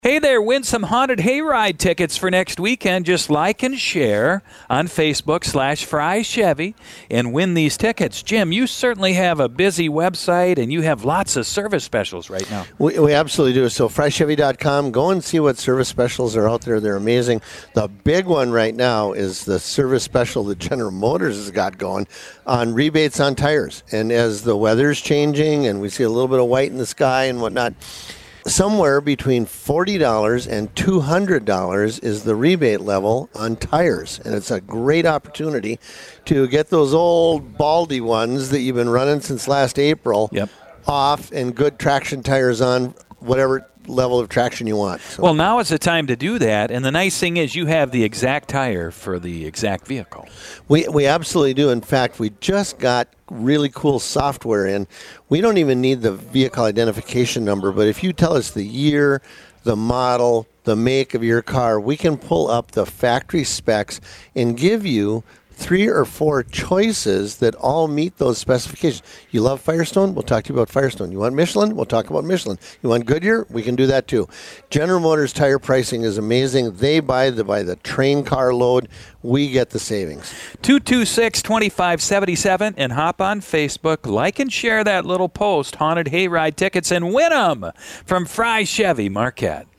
Hey there, win some haunted hayride tickets for next weekend. Just like and share on Facebook/Fry Chevy and win these tickets. Jim, you certainly have a busy website and you have lots of service specials right now. We absolutely do. So FryChevy.com, go and see what service specials are out there. They're amazing. The big one right now is the service special that General Motors has got going on rebates on tires. And as the weather's changing and we see a little bit of white in the sky and whatnot, somewhere between $40 and $200 is the rebate level on tires. And it's a great opportunity to get those old baldy ones that you've been running since last April off and good traction tires on whatever level of traction you want. So. Well, now is the time to do that. And the nice thing is you have the exact tire for the exact vehicle. We absolutely do. In fact, we just got really cool software in. We don't even need the vehicle identification number, but if you tell us the year, the model, the make of your car, we can pull up the factory specs and give you 3 or 4 choices that all meet those specifications. You love Firestone? We'll talk to you about Firestone. You want Michelin? We'll talk about Michelin. You want Goodyear? We can do that too. General Motors tire pricing is amazing. They buy the train car load. We get the savings. 226-2577 and hop on Facebook. Like and share that little post, Haunted Hayride Tickets, and win them from Fry Chevy Marquette.